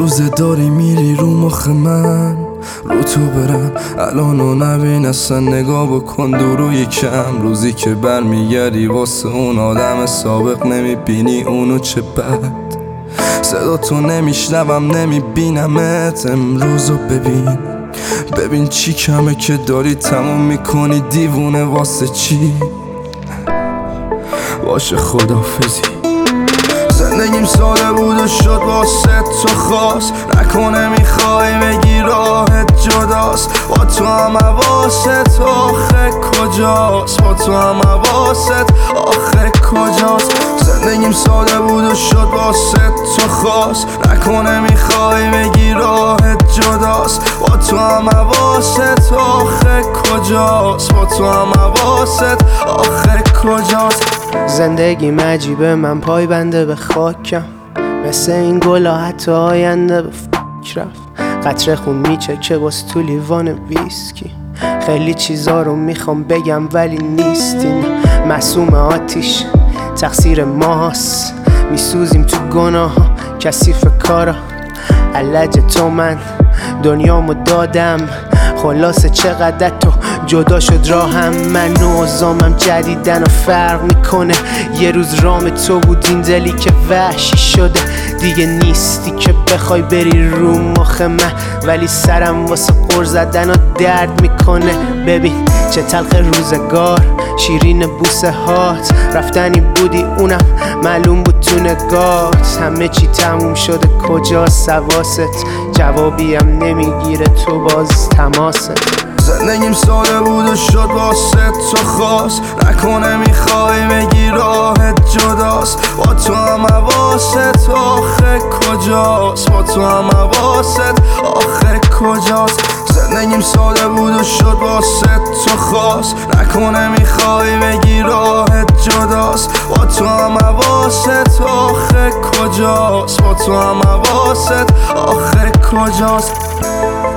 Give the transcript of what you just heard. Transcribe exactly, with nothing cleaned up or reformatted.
روز داری میری رو مخ من، رو تو برم الانو نبین اصلا، نگاه بکن دور و یکم. روزی که برمیگردی واسه اون آدم سابق نمیبینی اونو، چه بد صدا تو نمیشنوم نمیبینمت. امروزو ببین ببین چی کمه که داری تموم میکنی دیوونه، واسه چی؟ باشه خدافزی. زندگیم ساده بود و شد واسه تو خاص، نکنه میخوای بگی راحت جداست. با تو هم حواست آخه کجاست، با تو هم حواست آخه کجاست. زندگیم ساده بود و شد واسه تو خاص، نکنه میخوای بگی راحت جداست. با تو هم حواست آخه کجاست، با تو هم حواست آخه کجاست. زندگی عجیبه، من پای بنده به خاکم، مثل این گلا حتی آینده به فکر رفت. قطره خون میچکه باز تو لیوان ویسکی، خیلی چیزا رو میخوام بگم ولی نیستین. معصوم آتیش تقصیر ماست، میسوزیم تو گناه ها کثیف کارا. علج تو من دنیامو دادم، خلاصه چقدر تو جدا شد راهم. من و اوزامم جدیدن و فرق میکنه، یه روز رام تو بود این دلی که وحشی شده. دیگه نیستی که بخوای بری رو مخ من، ولی سرم واسه قر زدن و درد میکنه. ببین چه تلخ روزگار، شیرین بوسه هات، رفتنی بودی اونم معلوم بود تو نگات. همه چی تموم شده کجاست حواست، جوابیم نمیگیره تو باز تماست. زندگیم ساده بود و شد واسه تو خاص، نکنه میخوای بگی راحت جداست. با تو هم حواست آخه کجاست، با تو هم حواست آخه کجاست. زندگیم ساده بود و شد واسه تو خاص، نکنه میخوای بگی راحت جداست. با تو هم حواست آخه کجاست، با تو هم حواست آخه کجاست.